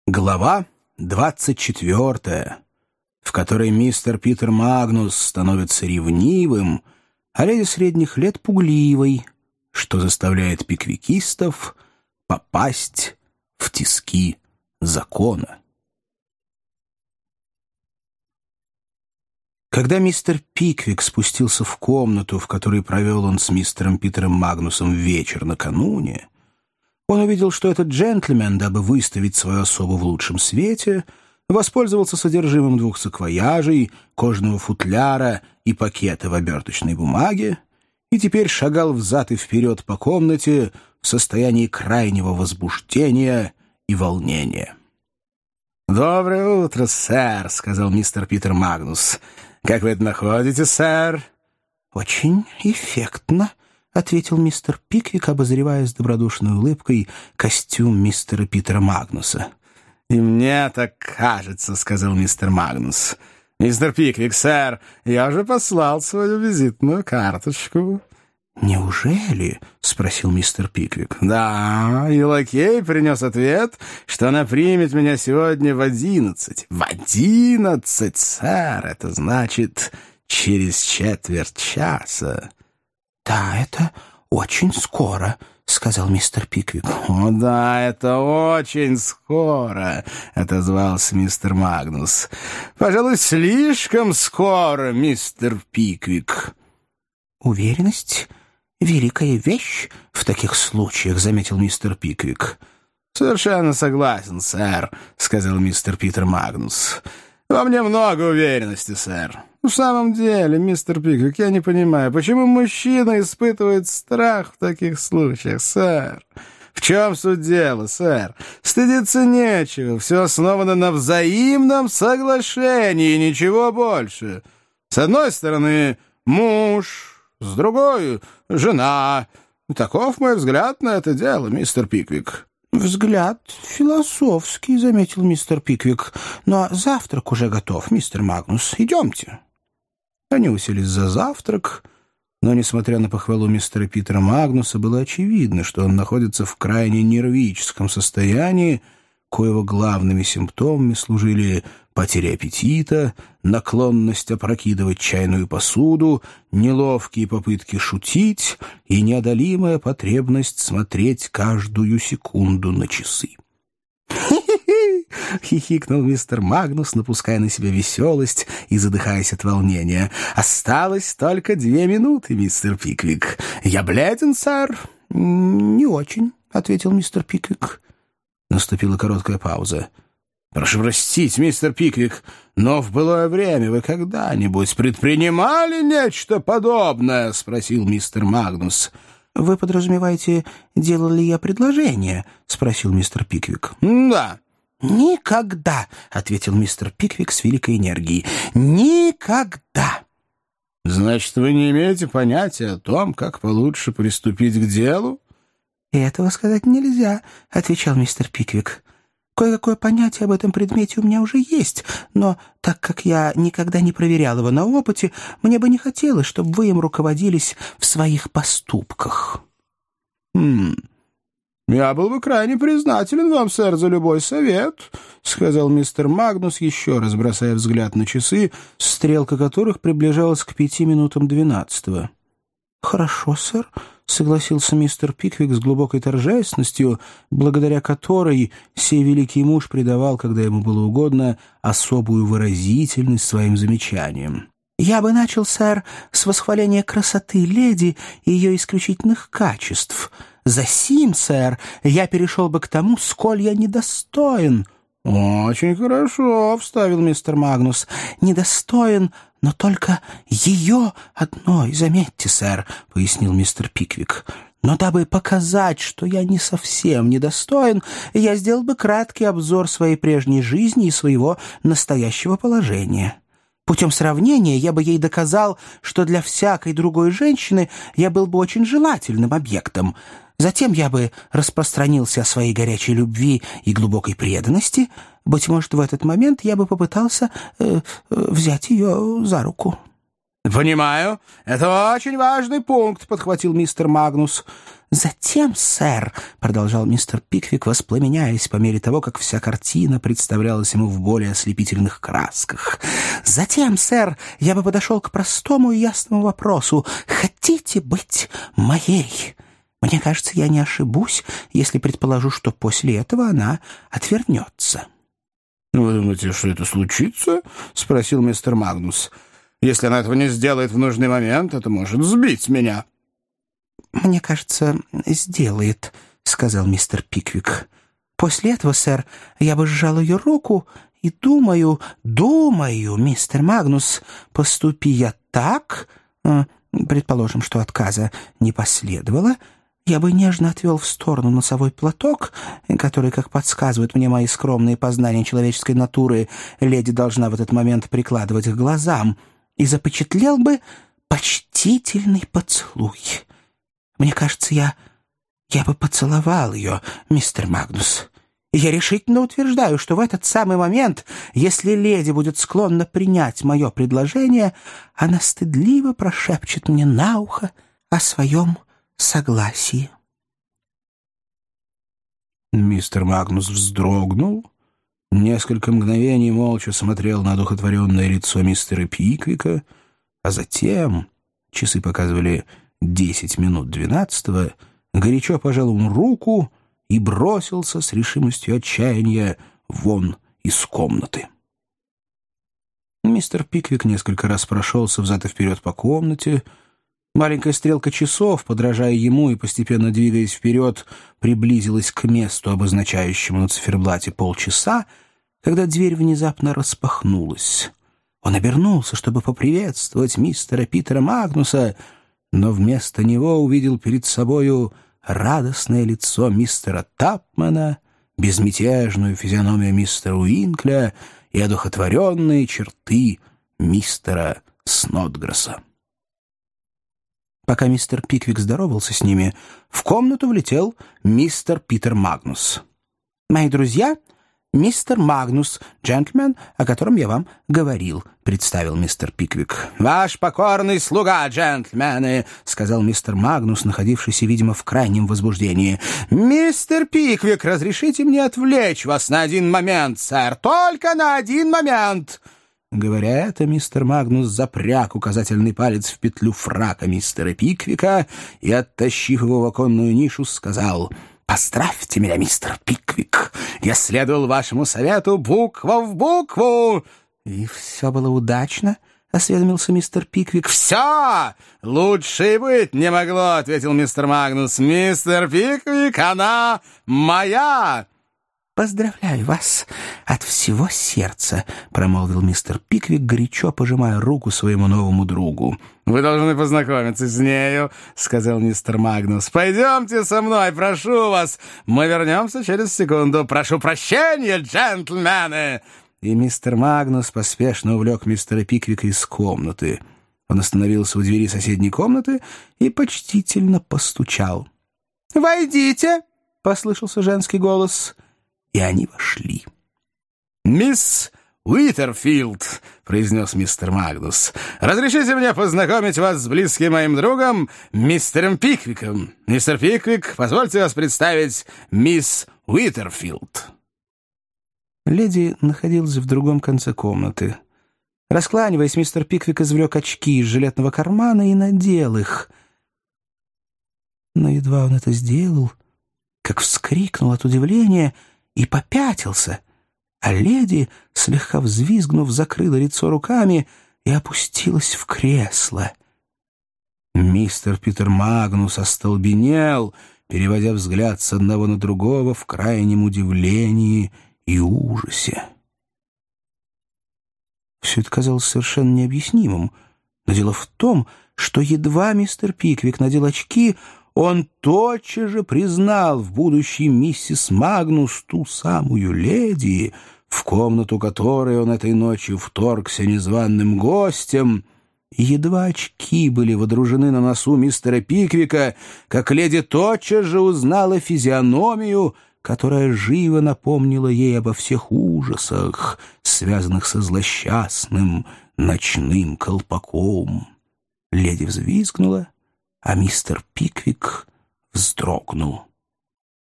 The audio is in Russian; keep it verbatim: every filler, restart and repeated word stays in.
Глава двадцать четвертая, в которой мистер Питер Магнус становится ревнивым, а леди средних лет пугливой, что заставляет пиквикистов попасть в тиски закона. Когда мистер Пиквик спустился в комнату, в которой провел он с мистером Питером Магнусом вечер накануне, он увидел, что этот джентльмен, дабы выставить свою особу в лучшем свете, воспользовался содержимым двух саквояжей, кожаного футляра и пакета в оберточной бумаге и теперь шагал взад и вперед по комнате в состоянии крайнего возбуждения и волнения. «Доброе утро, сэр», — сказал мистер Питер Магнус. «Как вы это находите, сэр?» «Очень эффектно», — ответил мистер Пиквик, обозревая с добродушной улыбкой костюм мистера Питера Магнуса. «И мне так кажется», — сказал мистер Магнус. «Мистер Пиквик, сэр, я уже послал свою визитную карточку». «Неужели?» — спросил мистер Пиквик. «Да, и лакей принес ответ, что она примет меня сегодня в одиннадцать». «В одиннадцать, сэр, это значит через четверть часа». «Да, это очень скоро», — сказал мистер Пиквик. «О, да, это очень скоро», — отозвался мистер Магнус. «Пожалуй, слишком скоро, мистер Пиквик». «Уверенность — великая вещь в таких случаях», — заметил мистер Пиквик. «Совершенно согласен, сэр», — сказал мистер Питер Магнус. «Во мне много уверенности, сэр. В самом деле, мистер Пиквик, я не понимаю, почему мужчина испытывает страх в таких случаях, сэр? В чем суть дела, сэр? Стыдиться нечего, все основано на взаимном соглашении, ничего больше. С одной стороны, муж, с другой — жена. Таков мой взгляд на это дело, мистер Пиквик». «Взгляд философский», — заметил мистер Пиквик. «Но завтрак уже готов, мистер Магнус. Идемте». Они уселись за завтрак, но, несмотря на похвалу мистера Питера Магнуса, было очевидно, что он находится в крайне нервическом состоянии, коего главными симптомами служили потеря аппетита, наклонность опрокидывать чайную посуду, неловкие попытки шутить и неодолимая потребность смотреть каждую секунду на часы. «Хи-хи-хи!» — хихикнул мистер Магнус, напуская на себя веселость и задыхаясь от волнения. «Осталось только две минуты, мистер Пиквик. Я бледен, сэр?» «Не очень», — ответил мистер Пиквик. Наступила короткая пауза. «Прошу простить, мистер Пиквик, но в былое время вы когда-нибудь предпринимали нечто подобное?» — спросил мистер Магнус. «Вы подразумеваете, делал ли я предложение?» — спросил мистер Пиквик. «Да». «Никогда!» — ответил мистер Пиквик с великой энергией. «Никогда!» «Значит, вы не имеете понятия о том, как получше приступить к делу?» «Этого сказать нельзя», — отвечал мистер Пиквик. «Кое-какое понятие об этом предмете у меня уже есть, но так как я никогда не проверял его на опыте, мне бы не хотелось, чтобы вы им руководились в своих поступках». «Хм, я был бы крайне признателен вам, сэр, за любой совет», — сказал мистер Магнус, еще раз бросая взгляд на часы, стрелка которых приближалась к пяти минутам двенадцатого. «Хорошо, сэр», — согласился мистер Пиквик с глубокой торжественностью, благодаря которой сей великий муж придавал, когда ему было угодно, особую выразительность своим замечаниям. «Я бы начал, сэр, с восхваления красоты леди и ее исключительных качеств. Засим, сэр, я перешел бы к тому, сколь я недостоин». «Очень хорошо», — вставил мистер Магнус. «Недостоин, но только ее одной, заметьте, сэр», — пояснил мистер Пиквик. «Но дабы показать, что я не совсем недостоин, я сделал бы краткий обзор своей прежней жизни и своего настоящего положения. Путем сравнения я бы ей доказал, что для всякой другой женщины я был бы очень желательным объектом. Затем я бы распространился о своей горячей любви и глубокой преданности. Быть может, в этот момент я бы попытался э, взять ее за руку». «Понимаю. Это очень важный пункт», — подхватил мистер Магнус. «Затем, сэр», — продолжал мистер Пиквик, воспламеняясь по мере того, как вся картина представлялась ему в более ослепительных красках, «затем, сэр, я бы подошел к простому и ясному вопросу. Хотите быть моей? Мне кажется, я не ошибусь, если предположу, что после этого она отвернется». «Вы думаете, что это случится?» — спросил мистер Магнус. «Если она этого не сделает в нужный момент, это может сбить меня». «Мне кажется, сделает», — сказал мистер Пиквик. «После этого, сэр, я бы сжал ее руку и думаю, думаю, мистер Магнус, поступи я так, предположим, что отказа не последовало, я бы нежно отвел в сторону носовой платок, который, как подсказывают мне мои скромные познания человеческой натуры, леди должна в этот момент прикладывать к глазам, и запечатлел бы почтительный поцелуй. Мне кажется, я... я бы поцеловал ее, мистер Магнус. И я решительно утверждаю, что в этот самый момент, если леди будет склонна принять мое предложение, она стыдливо прошепчет мне на ухо о своем согласии». Мистер Магнус вздрогнул, несколько мгновений молча смотрел на одухотворенное лицо мистера Пиквика, а затем, часы показывали десять минут двенадцатого, горячо пожал ему руку и бросился с решимостью отчаяния вон из комнаты. Мистер Пиквик несколько раз прошелся взад и вперед по комнате. Маленькая стрелка часов, подражая ему и постепенно двигаясь вперед, приблизилась к месту, обозначающему на циферблате полчаса, когда дверь внезапно распахнулась. Он обернулся, чтобы поприветствовать мистера Питера Магнуса, но вместо него увидел перед собою радостное лицо мистера Тапмана, безмятежную физиономию мистера Уинкля и одухотворенные черты мистера Снодгресса. Пока мистер Пиквик здоровался с ними, в комнату влетел мистер Питер Магнус. «Мои друзья, мистер Магнус, джентльмен, о котором я вам говорил», — представил мистер Пиквик. «Ваш покорный слуга, джентльмены», — сказал мистер Магнус, находившийся, видимо, в крайнем возбуждении. «Мистер Пиквик, разрешите мне отвлечь вас на один момент, сэр, только на один момент». Говоря это, мистер Магнус запряг указательный палец в петлю фрака мистера Пиквика и, оттащив его в оконную нишу, сказал: «Поздравьте меня, мистер Пиквик! Я следовал вашему совету буква в букву!» «И все было удачно?» — осведомился мистер Пиквик. «Все! Лучше и быть не могло!» — ответил мистер Магнус. «Мистер Пиквик, она моя!» «Поздравляю вас от всего сердца», — промолвил мистер Пиквик, горячо пожимая руку своему новому другу. «Вы должны познакомиться с нею», — сказал мистер Магнус. «Пойдемте со мной, прошу вас. Мы вернемся через секунду. Прошу прощения, джентльмены!» И мистер Магнус поспешно увлек мистера Пиквика из комнаты. Он остановился у двери соседней комнаты и почтительно постучал. «Войдите!» — послышался женский голос. И они вошли. «Мисс Уитерфилд», — произнес мистер Магнус, — «разрешите мне познакомить вас с близким моим другом, мистером Пиквиком. Мистер Пиквик, позвольте вас представить мисс Уитерфилд». Леди находилась в другом конце комнаты. Раскланиваясь, мистер Пиквик извлек очки из жилетного кармана и надел их. Но едва он это сделал, как вскрикнул от удивления и попятился, а леди, слегка взвизгнув, закрыла лицо руками и опустилась в кресло. Мистер Питер Магнус остолбенел, переводя взгляд с одного на другого в крайнем удивлении и ужасе. Все это казалось совершенно необъяснимым, но дело в том, что едва мистер Пиквик надел очки, он тотчас же признал в будущей миссис Магнус ту самую леди, в комнату которой он этой ночью вторгся незваным гостем. И едва очки были водружены на носу мистера Пиквика, как леди тотчас же узнала физиономию, которая живо напомнила ей обо всех ужасах, связанных со злосчастным ночным колпаком. Леди взвизгнула, а мистер Пиквик вздрогнул.